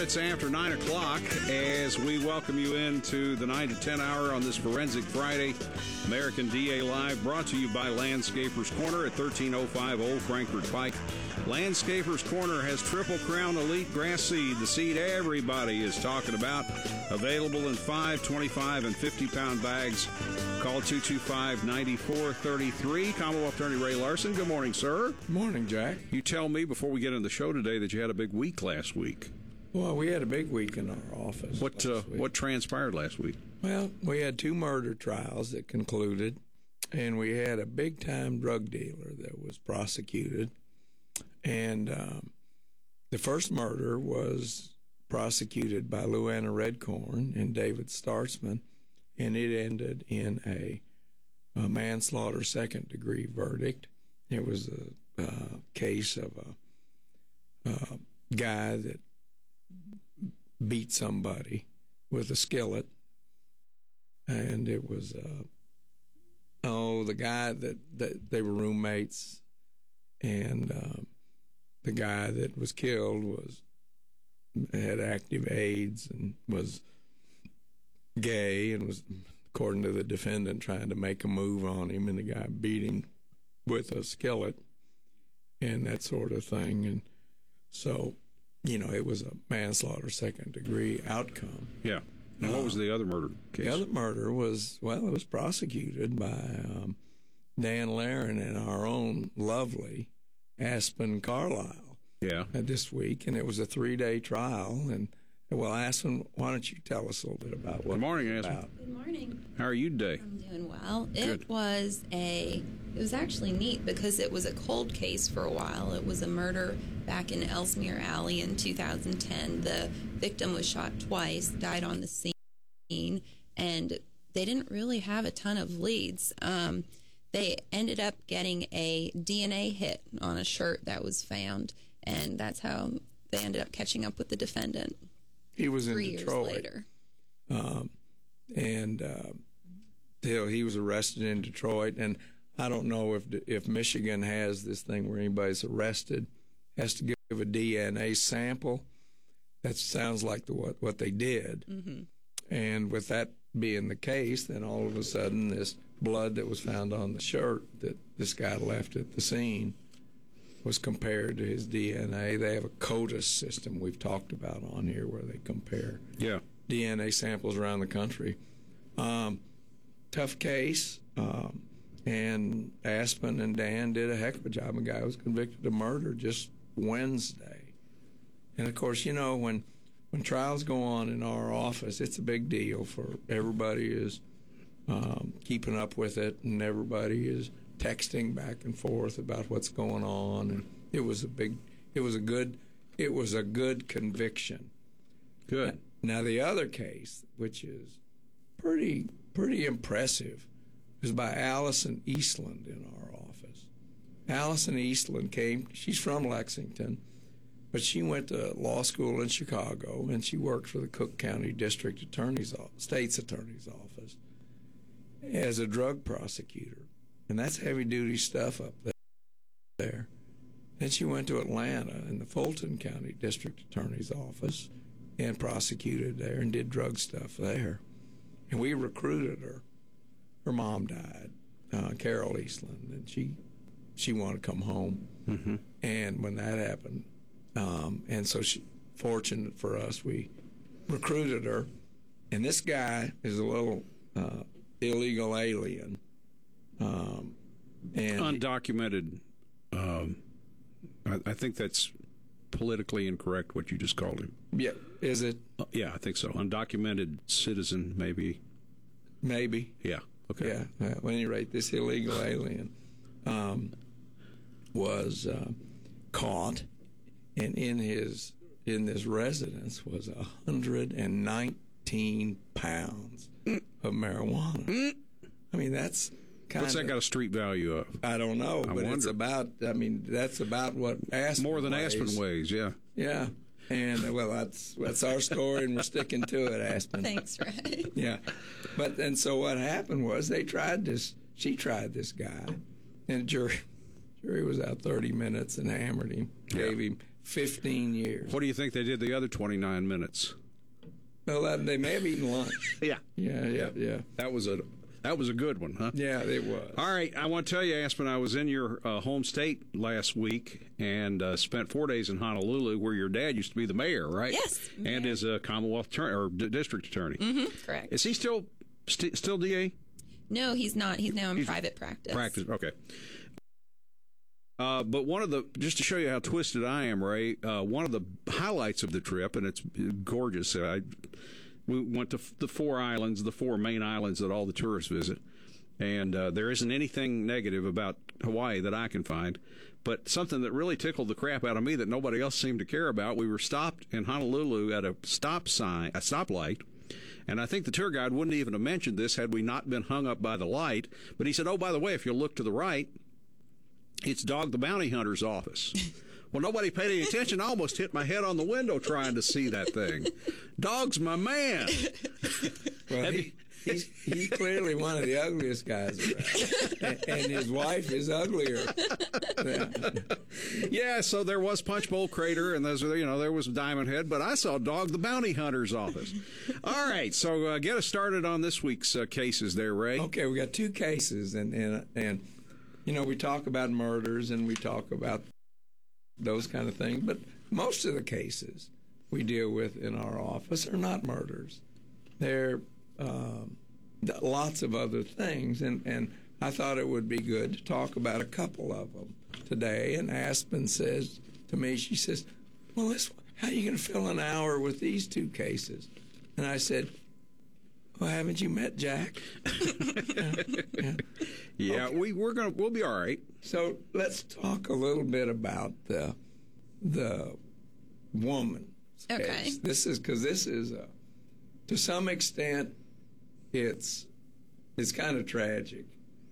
It's after 9 o'clock as we welcome you into the 9 to 10 hour on this Forensic Friday. American DA Live, brought to you by Landscapers Corner at 1305 Old Frankfort Pike. Landscapers Corner has Triple Crown Elite Grass Seed, the seed everybody is talking about. Available in 5, 25, and 50-pound bags. Call 225-9433. Commonwealth Attorney Ray Larson. Good morning, sir. Good morning, Jack. You tell me before we get on the show today that you had a big week last week. Well, we had a big week in our office. What transpired last week? Well, we had 2 murder trials that concluded, and we had a big-time drug dealer that was prosecuted. And the first murder was prosecuted by Luana Redcorn and David Startzman, and it ended in a manslaughter second-degree verdict. It was a case of a guy that beat somebody with a skillet, and it was the guy that they were roommates, and the guy that was killed had active AIDS and was gay and was, according to the defendant, trying to make a move on him, and the guy beat him with a skillet and that sort of thing. And so, it was a manslaughter second-degree outcome. Yeah. And what was the other murder case? The other murder was, it was prosecuted by Dan Laren and our own lovely Aspen Carlisle. Yeah. This week, and it was a 3-day trial. And, well, Aspen, why don't you tell us a little bit about what Good morning, it's Aspen. about? Good morning. How are you today? I'm doing well. Good. It was actually neat because it was a cold case for a while. It was a murder back in Ellesmere Alley in 2010. The victim was shot twice, died on the scene, and they didn't really have a ton of leads. They ended up getting a DNA hit on a shirt that was found, and that's how they ended up catching up with the defendant. He was in 3 Detroit. years later. He was arrested in Detroit, and I don't know if Michigan has this thing where anybody's arrested has to give a DNA sample. That sounds like what they did. Mm-hmm. And with that being the case, then all of a sudden this blood that was found on the shirt that this guy left at the scene was compared to his DNA. They have a CODIS system we've talked about on here where they compare DNA samples around the country. Tough case, and Aspen and Dan did a heck of a job. A guy was convicted of murder just Wednesday. And, of course, when trials go on in our office, it's a big deal for everybody is keeping up with it, and everybody is texting back and forth about what's going on, and it was a good conviction. Good. Now the other case, which is pretty impressive, is by Allison Eastland in our office. Allison Eastland she's from Lexington, but she went to law school in Chicago, and she worked for the Cook County District State's Attorney's Office as a drug prosecutor. And that's heavy-duty stuff up there. Then she went to Atlanta in the Fulton County District Attorney's Office and prosecuted there and did drug stuff there. And we recruited her. Her mom died, Carol Eastland, and she wanted to come home. Mm-hmm. And when that happened, and so fortunate for us, we recruited her. And this guy is a little illegal alien. And undocumented. I think that's politically incorrect what you just called him. Yeah, is it? Yeah, I think so. Undocumented citizen, maybe. Maybe. Yeah. Okay. Yeah. At any rate, this illegal alien was caught, and in this residence was 119 pounds of marijuana. I mean, that's what's that got a street value of? I don't know, but it's about. That's about what Aspen more than weighs. Aspen weighs. Yeah. Yeah. And that's our story, and we're sticking to it, Aspen. Thanks, Ray. Yeah, and so what happened was they tried this. She tried this guy, and jury was out 30 minutes and hammered him. Gave him 15 years. What do you think they did the other 29 minutes? Well, they may have eaten lunch. Yeah. Yeah. That was a good one, huh? Yeah, it was. All right, I want to tell you, Aspen, I was in your home state last week and spent 4 days in Honolulu, where your dad used to be the mayor, right? Yes. And is a Commonwealth attorney, or district attorney. Mm-hmm, correct. Is he still DA? No, he's not. He's now in private practice. Okay. But just to show you how twisted I am, Ray, one of the highlights of the trip, and it's gorgeous. We went to the four main islands that all the tourists visit. And there isn't anything negative about Hawaii that I can find. But something that really tickled the crap out of me that nobody else seemed to care about, we were stopped in Honolulu at a stoplight. And I think the tour guide wouldn't even have mentioned this had we not been hung up by the light. But he said, oh, by the way, if you'll look to the right, it's Dog the Bounty Hunter's office. Well, nobody paid any attention. I almost hit my head on the window trying to see that thing. Dog's my man. Well, he's clearly one of the ugliest guys around. And his wife is uglier. Yeah, so there was Punchbowl Crater, and there was Diamond Head, but I saw Dog the Bounty Hunter's office. All right, so get us started on this week's cases there, Ray. Okay, we got two cases, and we talk about murders and we talk about those kind of things, but most of the cases we deal with in our office are not murders. They're lots of other things, and I thought it would be good to talk about a couple of them today. And Aspen says to me, she says, well, how are you going to fill an hour with these two cases? And I said, well, haven't you met Jack? Yeah, okay. We'll be all right. So let's talk a little bit about the woman. Okay. Case. This is to some extent, it's kind of tragic,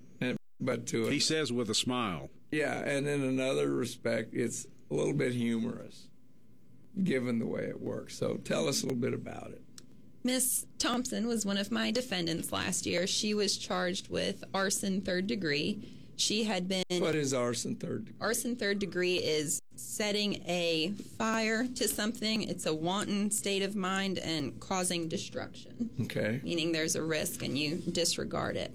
he says with a smile. Yeah, and in another respect, it's a little bit humorous, given the way it works. So tell us a little bit about it. Miss Thompson was one of my defendants last year. She was charged with arson third degree. She had been... What is arson third degree? Arson third degree is setting a fire to something. It's a wanton state of mind and causing destruction. Okay. Meaning there's a risk and you disregard it.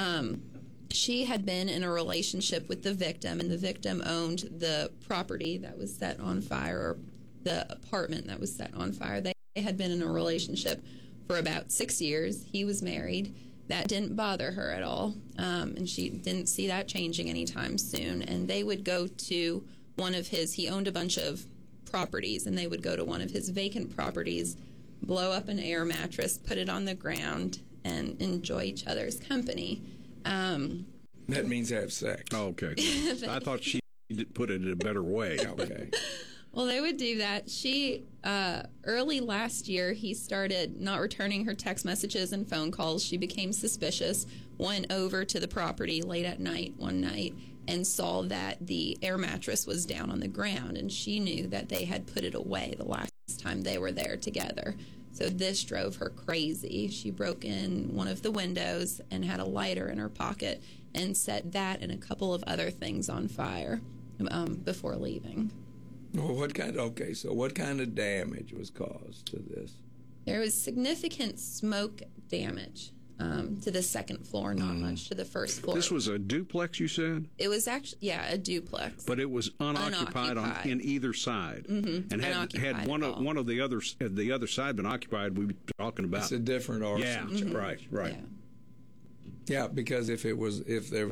She had been in a relationship with the victim, and the victim owned the property that was set on fire, or the apartment that was set on fire. They had been in a relationship for about 6 years. He was married. That didn't bother her at all, and she didn't see that changing anytime soon. And they would go to he owned a bunch of properties, and they would go to one of his vacant properties, blow up an air mattress, put it on the ground, and enjoy each other's company. That means have sex. Oh, okay. I thought she put it in a better way. Okay. Well, they would do that. She, early last year, he started not returning her text messages and phone calls. She became suspicious, went over to the property late at night one night, and saw that the air mattress was down on the ground, and she knew that they had put it away the last time they were there together. So this drove her crazy. She broke in one of the windows and had a lighter in her pocket and set that and a couple of other things on fire before leaving. Well, what kind of damage was caused to this? There was significant smoke damage to the second floor, not much to the first floor. This was a duplex, you said? It was actually, a duplex. But it was unoccupied. In either side. Mm-hmm. And had one of the other side been occupied, we'd be talking about. It's a different arson. Yeah, mm-hmm. Right. Yeah, because if there was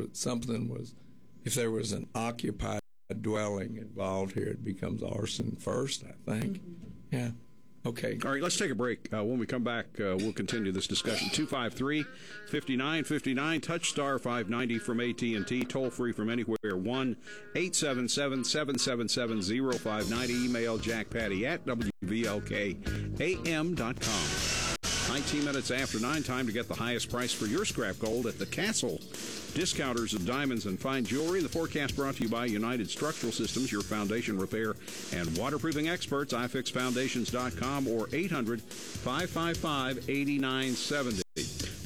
an occupied dwelling involved here, it becomes arson first, I think. Mm-hmm. Yeah. Okay. All right, let's take a break. When we come back, we'll continue this discussion. 253-5959, touch star 590 from AT&T, toll free from anywhere, 1-877-777-0590. Email jackpatty@wvlkam.com. 19 minutes after 9, time to get the highest price for your scrap gold at the Castle Discounters of Diamonds and Fine Jewelry. The forecast brought to you by United Structural Systems, your foundation repair and waterproofing experts, ifixfoundations.com or 800-555-8970.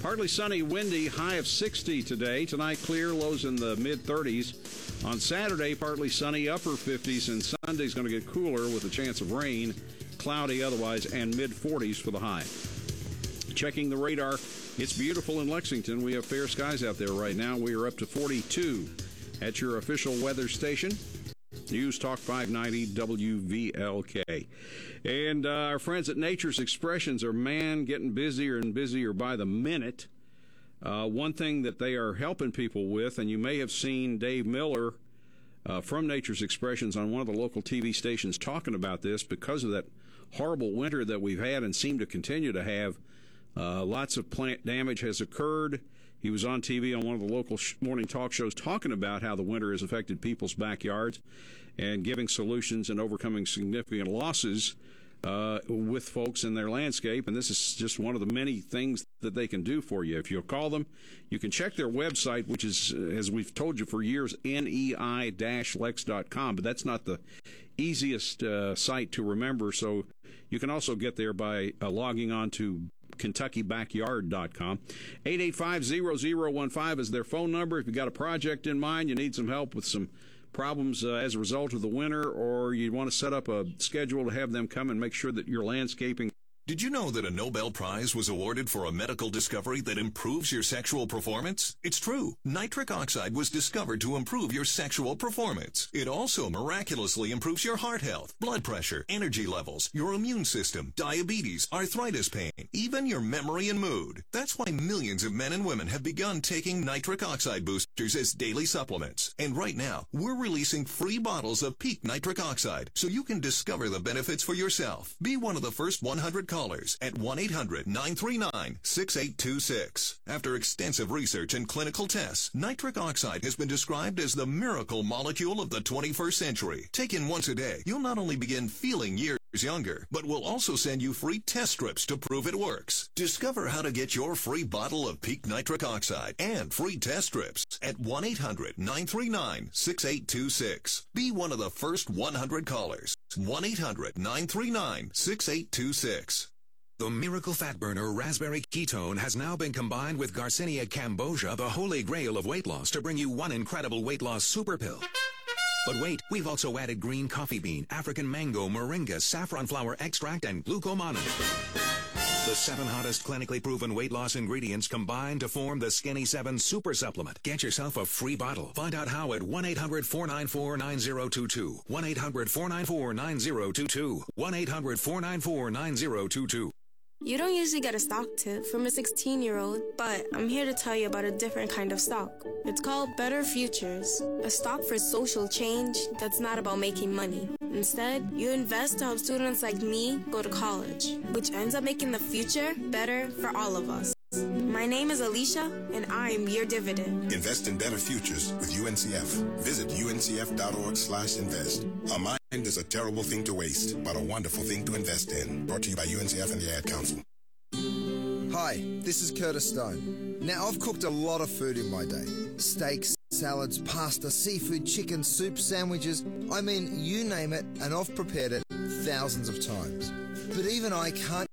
Partly sunny, windy, high of 60 today. Tonight, clear, lows in the mid-30s. On Saturday, partly sunny, upper 50s, and Sunday's going to get cooler with a chance of rain, cloudy otherwise, and mid-40s for the high. Checking the radar, it's beautiful in Lexington. We have fair skies out there right now. We are up to 42 at your official weather station. News Talk 590 WVLK. And our friends at Nature's Expressions are, getting busier and busier by the minute. One thing that they are helping people with, and you may have seen Dave Miller from Nature's Expressions on one of the local TV stations talking about this, because of that horrible winter that we've had and seem to continue to have. Lots of plant damage has occurred. He was on TV on one of the local morning talk shows talking about how the winter has affected people's backyards and giving solutions and overcoming significant losses with folks in their landscape. And this is just one of the many things that they can do for you. If you'll call them, you can check their website, which is, as we've told you for years, nei-lex.com. But that's not the easiest site to remember. So you can also get there by logging on to KentuckyBackyard.com. 885-0015 is their phone number. If you've got a project in mind, you need some help with some problems as a result of the winter, or you want to set up a schedule to have them come and make sure that your landscaping. Did you know that a Nobel Prize was awarded for a medical discovery that improves your sexual performance? It's true. Nitric oxide was discovered to improve your sexual performance. It also miraculously improves your heart health, blood pressure, energy levels, your immune system, diabetes, arthritis pain, even your memory and mood. That's why millions of men and women have begun taking nitric oxide boosters as daily supplements. And right now, we're releasing free bottles of Peak Nitric Oxide so you can discover the benefits for yourself. Be one of the first 100 callers at 1-800-939-6826. After extensive research and clinical tests, nitric oxide has been described as the miracle molecule of the 21st century. Taken once a day, you'll not only begin feeling years younger, but we'll also send you free test strips to prove it works. Discover how to get your free bottle of Peak Nitric Oxide and free test strips at 1-800-939-6826. Be one of the first 100 callers. 1-800-939-6826. The Miracle Fat Burner Raspberry Ketone has now been combined with Garcinia Cambogia, the holy grail of weight loss, to bring you one incredible weight loss super pill. But wait, we've also added green coffee bean, African mango, moringa, saffron flower extract, and glucomannan. The 7 hottest clinically proven weight loss ingredients combine to form the Skinny 7 Super Supplement. Get yourself a free bottle. Find out how at 1-800-494-9022. 1-800-494-9022. 1-800-494-9022. You don't usually get a stock tip from a 16-year-old, but I'm here to tell you about a different kind of stock. It's called Better Futures, a stock for social change that's not about making money. Instead, you invest to help students like me go to college, which ends up making the future better for all of us. My name is Alicia, and I'm your dividend. Invest in better futures with UNCF. Visit uncf.org/invest. A mind is a terrible thing to waste, but a wonderful thing to invest in. Brought to you by UNCF and the Ad Council. Hi, this is Curtis Stone. Now, I've cooked a lot of food in my day. Steaks, salads, pasta, seafood, chicken, soup, sandwiches. I mean, you name it, and I've prepared it thousands of times. But even I can't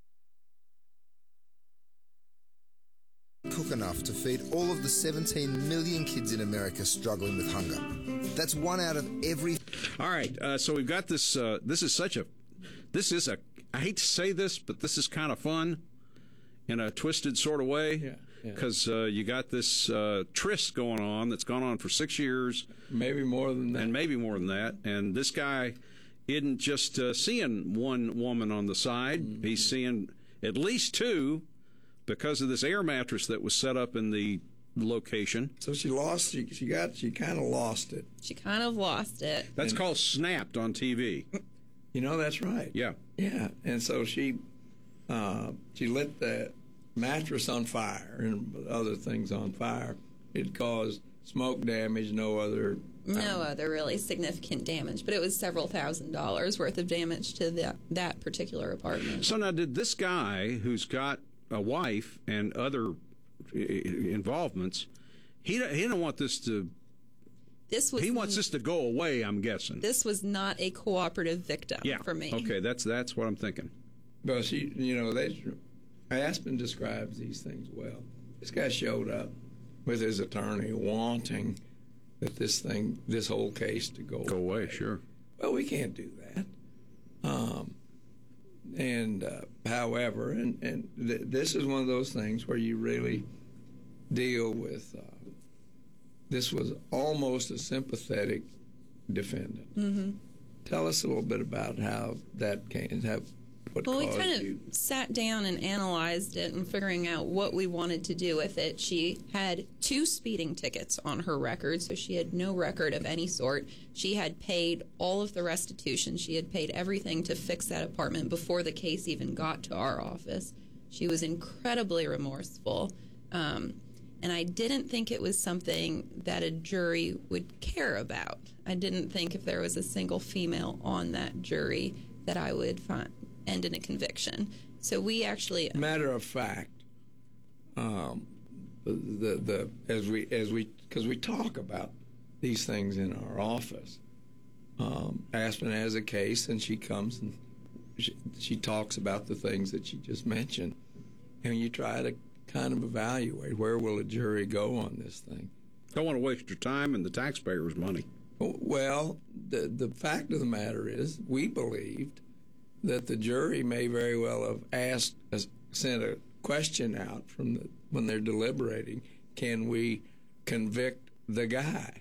cook enough to feed all of the 17 million kids in America struggling with hunger. That's 1 out of every... All right, so we've got this, this is I hate to say this, but this is kind of fun in a twisted sort of way. Because you got this tryst going on that's gone on for 6 years. Maybe more than that. And maybe more than that. And this guy isn't just seeing one woman on the side. Mm-hmm. He's seeing at least two because of this air mattress that was set up in the location. So she kind of lost it. She kind of lost it. That's called snapped on TV. You know, that's right. Yeah. Yeah. And so she lit the mattress on fire and other things on fire. It caused smoke damage, no other really significant damage, but it was several $1,000s worth of damage to that particular apartment. So now, did this guy who's got a wife and other involvements, he didn't want this to... He wants this to go away, I'm guessing. This was not a cooperative victim for me. Okay, that's what I'm thinking. But she, Aspen describes these things well. This guy showed up with his attorney wanting that this whole case to go away. Sure. Well, we can't do that. However, this is one of those things where you really deal with. This was almost a sympathetic defendant. Mm-hmm. Tell us a little bit about how that came. Well, we kind of sat down and analyzed it and figuring out what we wanted to do with it. She had 2 speeding tickets on her record, so she had no record of any sort. She had paid all of the restitution. She had paid everything to fix that apartment before the case even got to our office. She was incredibly remorseful, and I didn't think it was something that a jury would care about. I didn't think if there was a single female on that jury that I would end in a conviction. So we actually... Matter of fact, because we talk about these things in our office. Aspen has a case, and she comes and she talks about the things that she just mentioned, and you try to kind of evaluate where will a jury go on this thing. Don't want to waste your time and the taxpayers' money. Well, the fact of the matter is, we believed that the jury may very well have sent a question out when they're deliberating, can we convict the guy?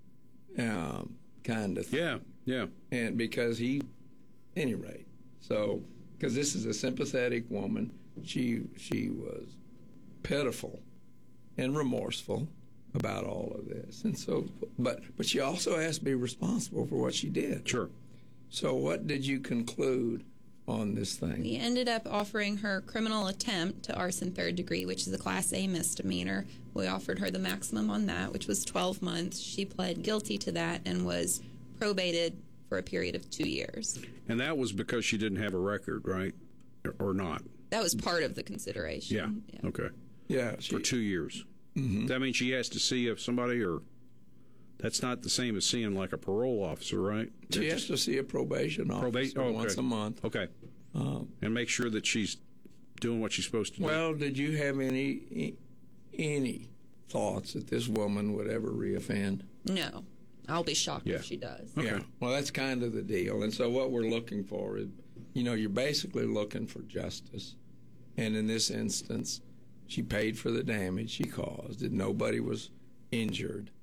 Kind of thing. Yeah. And because because this is a sympathetic woman, she was pitiful and remorseful about all of this. And so, but she also has to be responsible for what she did. Sure. So what did you conclude on this thing? We ended up offering her criminal attempt to arson 3rd degree, which is a Class A misdemeanor. We offered her the maximum on that, which was 12 months. She pled guilty to that and was probated for a period of 2 years. And that was because she didn't have a record, right? Or not? That was part of the consideration. Yeah. Okay. Yeah. For 2 years. Mm-hmm. That means she has to see if somebody, or that's not the same as seeing like a parole officer, right? She has to see a probation officer once a month. Okay. And make sure that she's doing what she's supposed to do. Well, did you have any thoughts that this woman would ever reoffend? No. I'll be shocked if she does. Okay. Yeah. Well, that's kind of the deal. And so what we're looking for is, you're basically looking for justice. And in this instance, she paid for the damage she caused. Nobody was injured.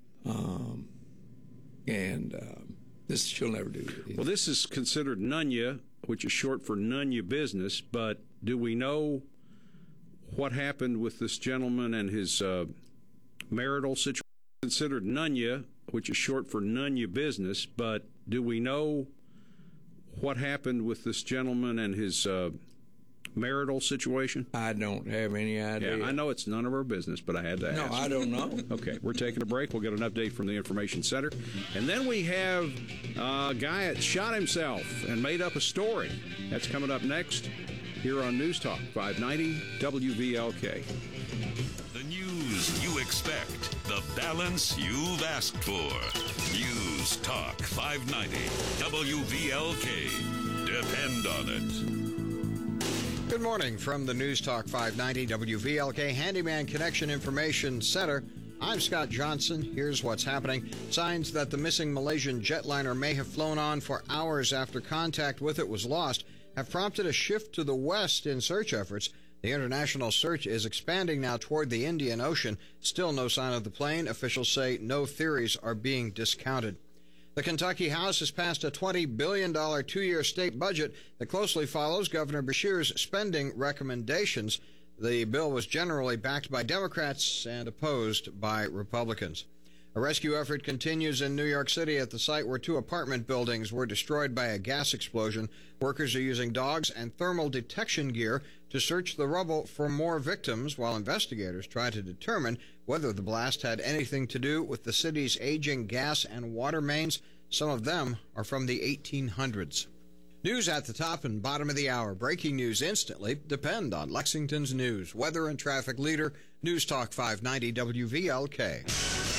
She'll never do it. Well, this is considered NUNYA, which is short for none your business, but do we know what happened with this gentleman and his marital situation? Considered NUNYA, which is short for none your business, but do we know what happened with this gentleman and his marital situation? I don't have any idea. Yeah, I know it's none of our business, but I had to ask. No, I don't know. Okay, we're taking a break. We'll get an update from the Information Center. And then we have a guy that shot himself and made up a story. That's coming up next here on News Talk 590 WVLK. The news you expect, the balance you've asked for. News Talk 590 WVLK. Depend on it. Good morning from the News Talk 590 WVLK Handyman Connection Information Center. I'm Scott Johnson. Here's what's happening. Signs that the missing Malaysian jetliner may have flown on for hours after contact with it was lost have prompted a shift to the west in search efforts. The international search is expanding now toward the Indian Ocean. Still no sign of the plane. Officials say no theories are being discounted. The Kentucky House has passed a $20 billion two-year state budget that closely follows Governor Beshear's spending recommendations. The bill was generally backed by Democrats and opposed by Republicans. A rescue effort continues in New York City at the site where 2 apartment buildings were destroyed by a gas explosion. Workers are using dogs and thermal detection gear to search the rubble for more victims, while investigators try to determine whether the blast had anything to do with the city's aging gas and water mains. Some of them are from the 1800s. News at the top and bottom of the hour. Breaking news instantly. Depend on Lexington's news, weather, and traffic leader. News Talk 590 WVLK.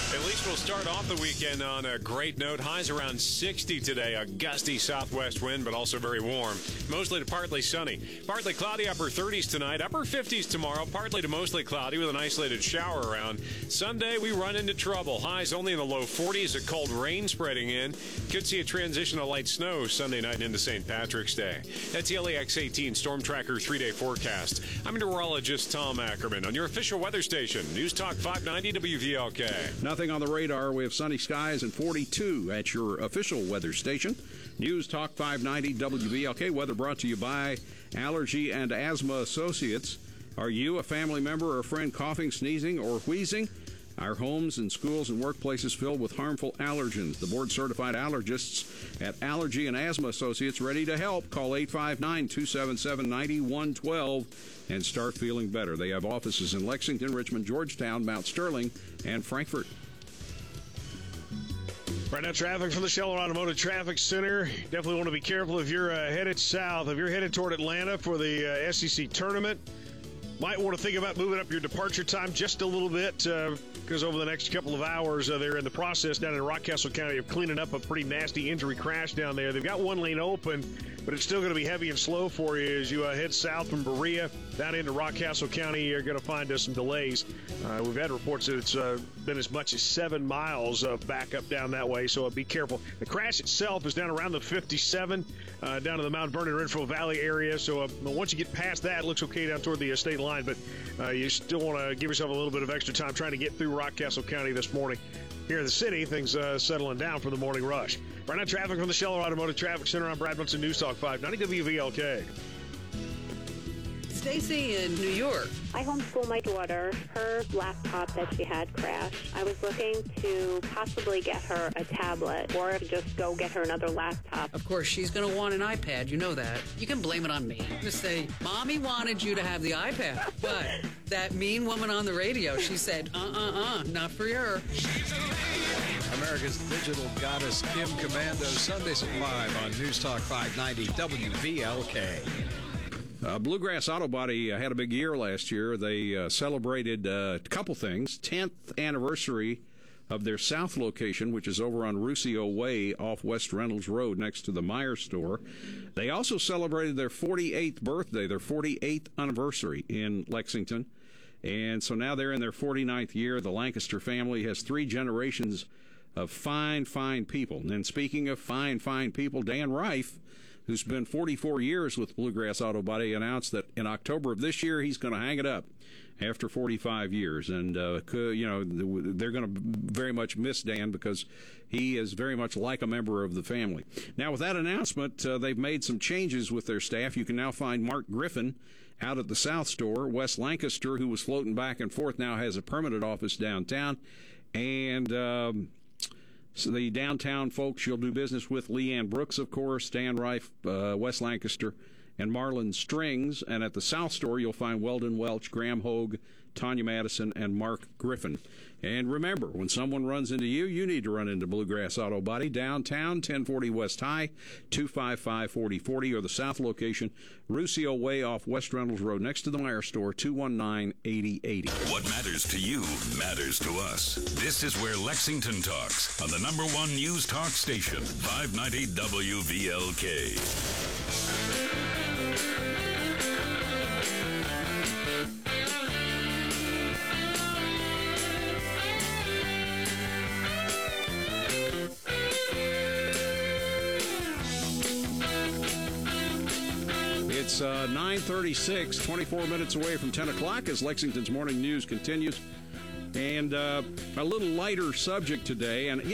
At least we'll start off the weekend on a great note. Highs around 60 today. A gusty southwest wind, but also very warm. Mostly to partly sunny. Partly cloudy, upper 30s tonight. Upper 50s tomorrow. Partly to mostly cloudy with an isolated shower around. Sunday, we run into trouble. Highs only in the low 40s. A cold rain spreading in. Could see a transition to light snow Sunday night into St. Patrick's Day. That's the LAX 18 Storm Tracker 3-day forecast. I'm meteorologist Tom Ackerman on your official weather station, News Talk 590 WVLK. Nothing on the radar. We have sunny skies and 42 at your official weather station. News Talk 590 WVLK. Weather brought to you by Allergy and Asthma Associates. Are you, a family member, or a friend coughing, sneezing, or wheezing? Our homes and schools and workplaces filled with harmful allergens. The board-certified allergists at Allergy and Asthma Associates ready to help. Call 859-277-9112 and start feeling better. They have offices in Lexington, Richmond, Georgetown, Mount Sterling, and Frankfort. Right now, traffic from the Scheller Automotive Traffic Center. Definitely want to be careful if you're headed south. If you're headed toward Atlanta for the SEC tournament, might want to think about moving up your departure time just a little bit because over the next couple of hours, they're in the process down in Rockcastle County of cleaning up a pretty nasty injury crash down there. They've got one lane open, but it's still going to be heavy and slow for you as you head south from Berea down into Rockcastle County. You're going to find some delays. We've had reports that it's been as much as 7 miles of backup down that way, so be careful. The crash itself is down around the 57, down to the Mount Vernon Renfrew Valley area, so once you get past that, it looks okay down toward the state line, but you still want to give yourself a little bit of extra time trying to get through Rockcastle County this morning. Here in the city, things settling down for the morning rush. Right now, traffic from the Scheller Automotive Traffic Center. I'm Brad Munson, News Talk 590 WVLK. Stacy in New York. I homeschool my daughter. Her laptop that she had crashed. I was looking to possibly get her a tablet or just go get her another laptop. Of course, she's going to want an iPad. You know that. You can blame it on me. Just say, Mommy wanted you to have the iPad. But that mean woman on the radio, she said, not for her. America's digital goddess, Kim Commando, Sundays at 5 on News Talk 590 WVLK. Bluegrass Auto Body had a big year last year. They celebrated a couple things. 10th anniversary of their south location, which is over on Ruscio Way off West Reynolds Road next to the Meyer store. They also celebrated their 48th birthday, their 48th anniversary in Lexington. And so now they're in their 49th year. The Lancaster family has 3 generations of fine, fine people. And speaking of fine, fine people, Dan Reif, who's been 44 years with Bluegrass Auto Body, announced that in October of this year he's going to hang it up after 45 years. And, they're going to very much miss Dan because he is very much like a member of the family. Now, with that announcement, they've made some changes with their staff. You can now find Mark Griffin out at the South Store. Wes Lancaster, who was floating back and forth, now has a permanent office downtown. And so the downtown folks you'll do business with, Leanne Brooks, of course, Dan Reif, Wes Lancaster, and Marlon Strings. And at the South Store, you'll find Weldon Welch, Graham Hogue, Tanya Madison, and Mark Griffin. And remember, when someone runs into you, you need to run into Bluegrass Auto Body, downtown, 1040 West High, 255-4040, or the south location, Ruscio Way off West Reynolds Road, next to the Meyer store, 219-8080. What matters to you matters to us. This is where Lexington talks on the #1 News Talk station, 590 WVLK. It's 9:36, 24 minutes away from 10 o'clock as Lexington's Morning News continues. And a little lighter subject today. And,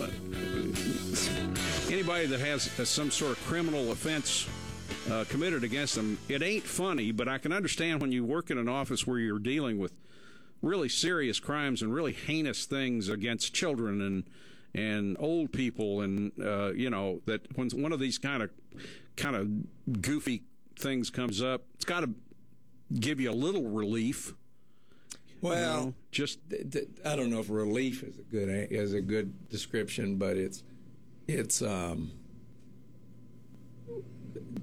anybody that has some sort of criminal offense committed against them, it ain't funny, but I can understand when you work in an office where you're dealing with really serious crimes and really heinous things against children and old people, and that when one of these kind of goofy things comes up, it's got to give you a little relief. Well, I don't know if relief is a good description, but it's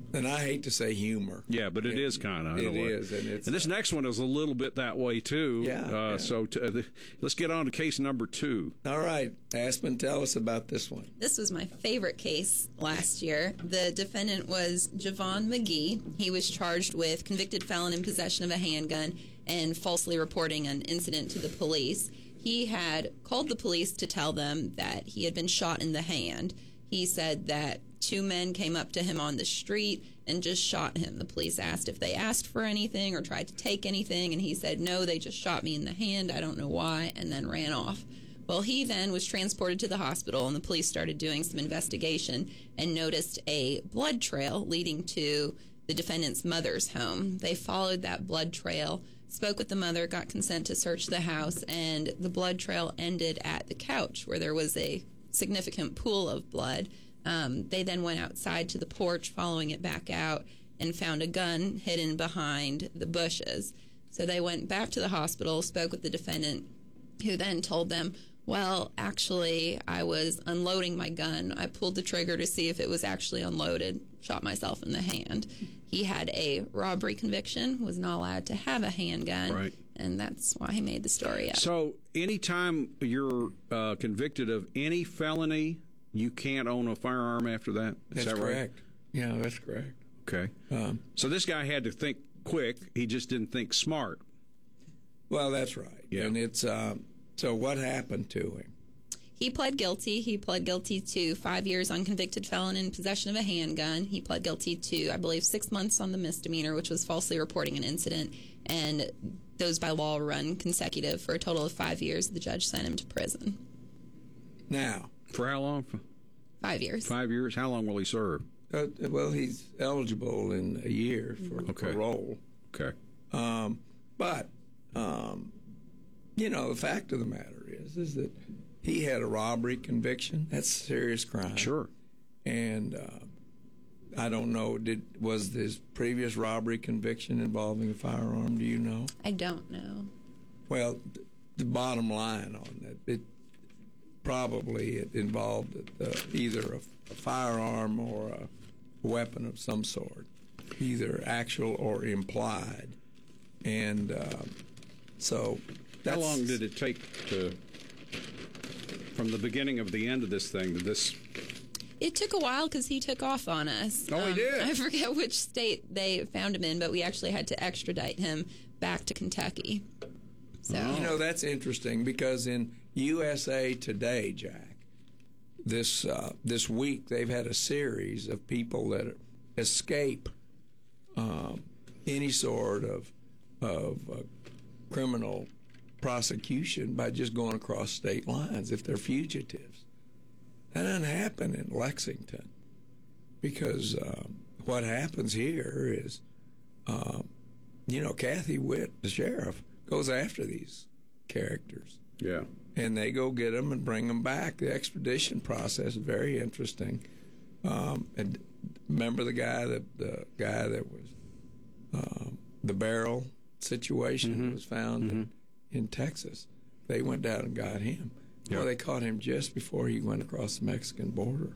and I hate to say humor. Yeah, but it is kind of. It is, and this next one is a little bit that way too. Yeah. So let's get on to case number 2. All right, Aspen, tell us about this one. This was my favorite case last year. The defendant was Javon McGee. He was charged with convicted felon in possession of a handgun and falsely reporting an incident to the police. He had called the police to tell them that he had been shot in the hand. He said that 2 men came up to him on the street and just shot him. The police asked if they asked for anything or tried to take anything, and he said, no, they just shot me in the hand. I don't know why, and then ran off. Well, he then was transported to the hospital, and the police started doing some investigation and noticed a blood trail leading to the defendant's mother's home. They followed that blood trail, spoke with the mother, got consent to search the house, and the blood trail ended at the couch where there was a significant pool of blood. They then went outside to the porch, following it back out, and found a gun hidden behind the bushes. So they went back to the hospital, spoke with the defendant, who then told them, well, actually, I was unloading my gun. I pulled the trigger to see if it was actually unloaded, shot myself in the hand. He had a robbery conviction, was not allowed to have a handgun, right, and that's why he made the story up. So anytime you're convicted of any felony, you can't own a firearm after that? Is That's that correct. Right? Yeah, that's correct. Okay. So this guy had to think quick. He just didn't think smart. Well, that's right. Yeah. And it's so what happened to him? He pled guilty. He pled guilty to 5 years on convicted felon in possession of a handgun. He pled guilty to, I believe, 6 months on the misdemeanor, which was falsely reporting an incident. And those by law run consecutive for a total of 5 years. The judge sent him to prison. Now. For how long? 5 years. 5 years? How long will he serve? Well, he's eligible in a year for parole. Okay. But, you know, the fact of the matter is that he had a robbery conviction. That's a serious crime. Sure. And I don't know, was this previous robbery conviction involving a firearm? Do you know? I don't know. Well, the bottom line on that, it involved either a firearm or a weapon of some sort, either actual or implied. And so that's... How long did it take from the beginning of the end of this thing to this? It took a while because he took off on us. Oh, he did? I forget which state they found him in, but we actually had to extradite him back to Kentucky. So You know, that's interesting because in USA Today, Jack, this week they've had a series of people that escape any sort of criminal prosecution by just going across state lines if they're fugitives. That doesn't happen in Lexington because what happens here is, you know, Kathy Witt, the sheriff, goes after these characters. Yeah. And they go get them and bring them back. The extradition process is very interesting. And remember the guy that was the barrel situation was found in Texas. They went down and got him. Well, they caught him just before he went across the Mexican border.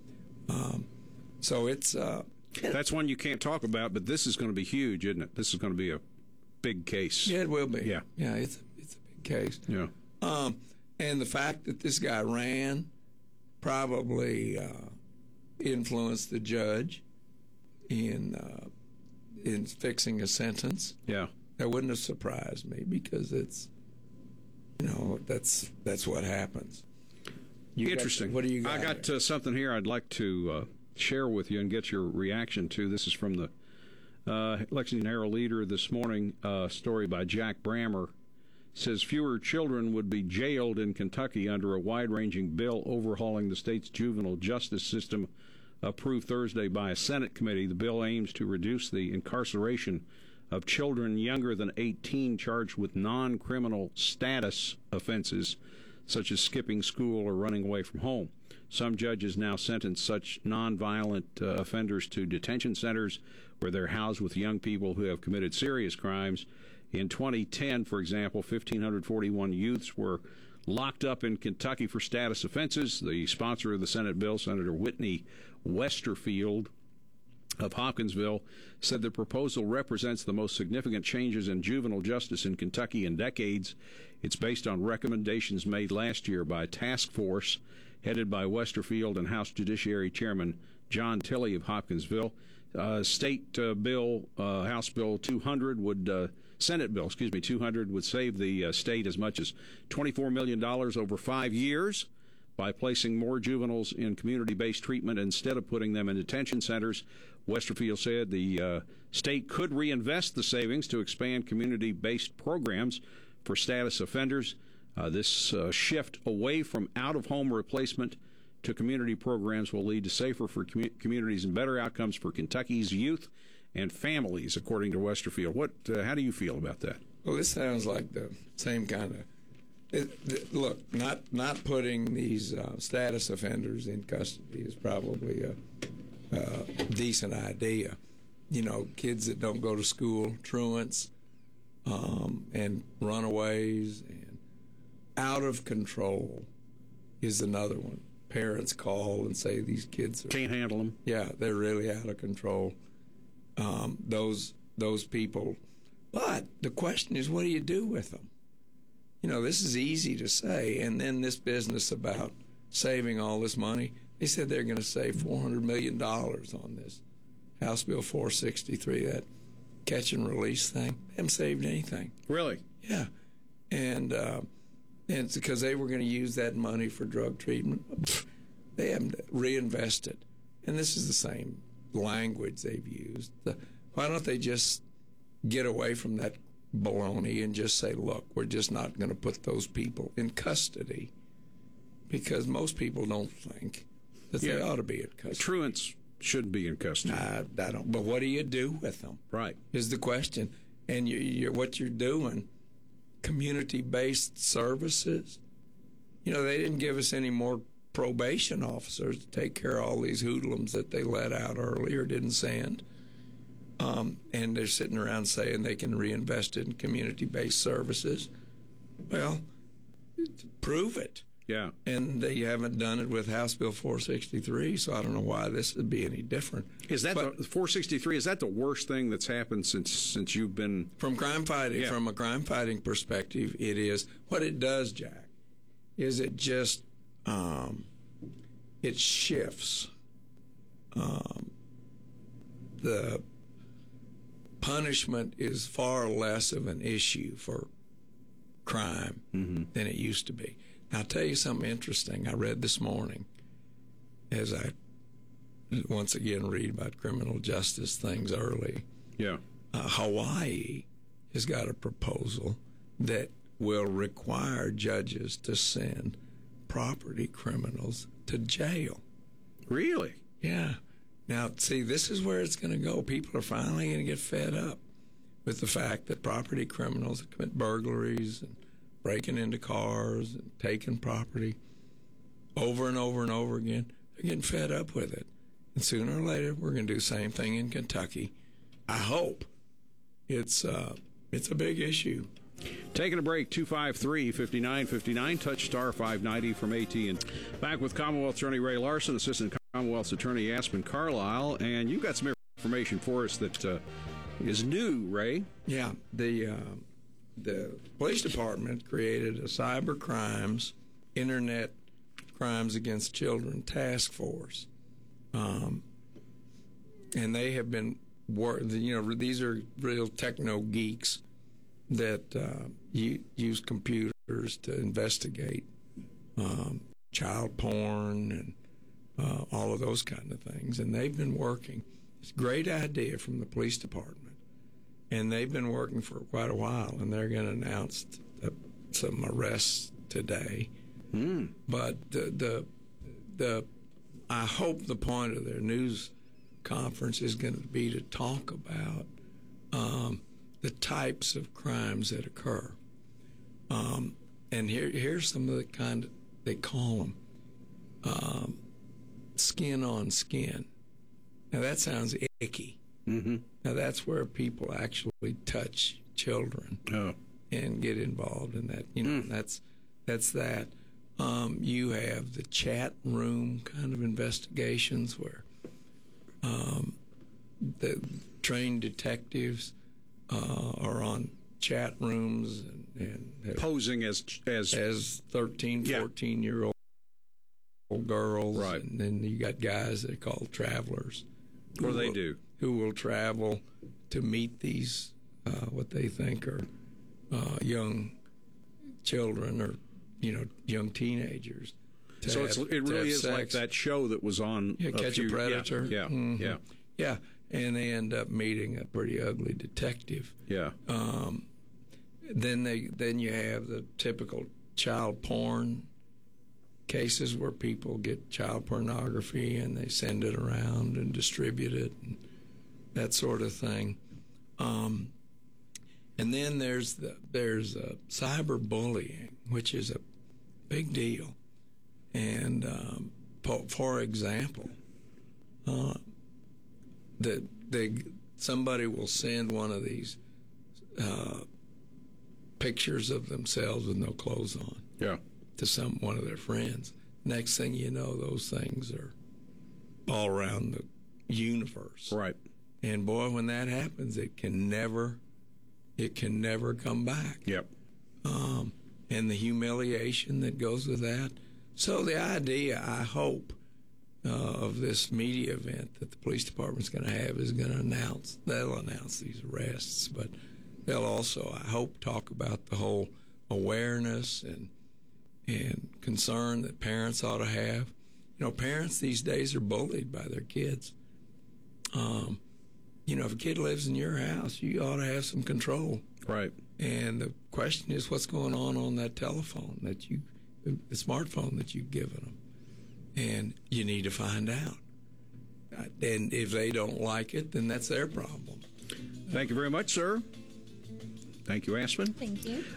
So it's that's one you can't talk about, but this is going to be huge, isn't it? This is going to be a big case. Yeah, it will be. Yeah, it's a big case. Yeah. And the fact that this guy ran probably influenced the judge in fixing a sentence. Yeah. That wouldn't have surprised me because it's, you know, that's what happens. Interesting. What do you got? I got something here I'd like to share with you and get your reaction to. This is from the Lexington Herald Leader this morning. Story by Jack Brammer. Says fewer children would be jailed in Kentucky under a wide-ranging bill overhauling the state's juvenile justice system, approved Thursday by a Senate committee. The bill aims to reduce the incarceration of children younger than 18 charged with non-criminal status offenses, such as skipping school or running away from home. Some judges now sentence such nonviolent offenders to detention centers where they're housed with young people who have committed serious crimes. In 2010, for example, 1,541 youths were locked up in Kentucky for status offenses. The sponsor of the Senate bill, Senator Whitney Westerfield, of Hopkinsville said the proposal represents the most significant changes in juvenile justice in Kentucky in decades. It's based on recommendations made last year by a task force headed by Westerfield and House Judiciary Chairman John Tilley of Hopkinsville. State bill, House Bill 200 would, Senate Bill, 200 would save the state as much as $24 million over 5 years by placing more juveniles in community-based treatment instead of putting them in detention centers. Westerfield said the state could reinvest the savings to expand community-based programs for status offenders. This shift away from out-of-home replacement to community programs will lead to safer for communities and better outcomes for Kentucky's youth and families, according to Westerfield. How do you feel about that? Well, this sounds like the same kind of... Look, not putting these status offenders in custody is probably a decent idea. You know, kids that don't go to school, truants, and runaways, and out of control is another one. Parents call and say these kids can't handle them. Yeah, they're really out of control. Those people. But the question is, what do you do with them? You know, this is easy to say, and then this business about saving all this money, they said they're going to save $400 million on this House Bill 463, that catch and release thing. They haven't saved anything. Really? Yeah. And it's because they were going to use that money for drug treatment. They haven't reinvested. And this is the same language they've used. Why don't they just get away from that baloney and just say, look, we're just not going to put those people in custody, because most people don't think that they ought to be in custody. Truants should be in custody. I don't. But what do you do with them? Right. Is the question. And what you're doing, community-based services, you know, they didn't give us any more probation officers to take care of all these hoodlums that they let out earlier, didn't send. And they're sitting around saying they can reinvest it in community-based services. Well, prove it. Yeah. And they haven't done it with House Bill 463, so I don't know why this would be any different. Is that the 463? Is that the worst thing that's happened since you've been from crime fighting? Yeah. From a crime fighting perspective, it is. What it does, Jack, is it just it shifts the punishment is far less of an issue for crime than it used to be. Now, I'll tell you something interesting I read this morning as I once again read about criminal justice things early. Yeah. Hawaii has got a proposal that will require judges to send property criminals to jail. Really? Yeah. Now, see, this is where it's going to go. People are finally going to get fed up with the fact that property criminals that commit burglaries and breaking into cars and taking property over and over and over again, they're getting fed up with it. And sooner or later, we're going to do the same thing in Kentucky. I hope. It's a big issue. Taking a break, 253-5959, touch star 590 from AT&T. Back with Commonwealth Attorney Ray Larson, Assistant Commonwealth's Attorney Aspen Carlisle, and you've got some information for us that is new, Ray. Yeah, the police department created a cyber crimes, internet crimes against children task force, and they have been, these are real techno geeks that use computers to investigate child porn and all of those kind of things. And they've been working. It's a great idea from the police department. And they've been working for quite a while, and they're going to announce some arrests today. But I hope the point of their news conference is going to be to talk about the types of crimes that occur. And here's some of the kind they call them skin on skin. Now that sounds icky. Now that's where people actually touch children and get involved in that. That's that. You have the chat room kind of investigations where the trained detectives are on chat rooms and posing as 13, 14-year-old girls. Right. And then you got guys that are called travelers. What do? Who will travel to meet these, what they think are young children or, young teenagers. So it really is like that show that was on. Catch a Predator. Yeah, Mm-hmm. Yeah. And they end up meeting a pretty ugly detective. Yeah. Then you have the typical child porn cases where people get child pornography and they send it around and distribute it and that sort of thing. And then there's cyberbullying, which is a big deal. And for example, somebody will send one of these pictures of themselves with no clothes on. Yeah. To one of their friends. Next thing you know, those things are all around the universe. Right. And boy, when that happens, it can never come back. Yep. And the humiliation that goes with that. So the idea, I hope, of this media event that the police department's going to have is going to they'll announce these arrests, but they'll also, I hope, talk about the whole awareness and concern that parents ought to have. Parents these days are bullied by their kids. If a kid lives in your house, you ought to have some control. Right. And the question is, what's going on that telephone the smartphone that you've given them? And you need to find out. And if they don't like it, then that's their problem. Thank you very much, sir. Thank you, Aspen. Thank you.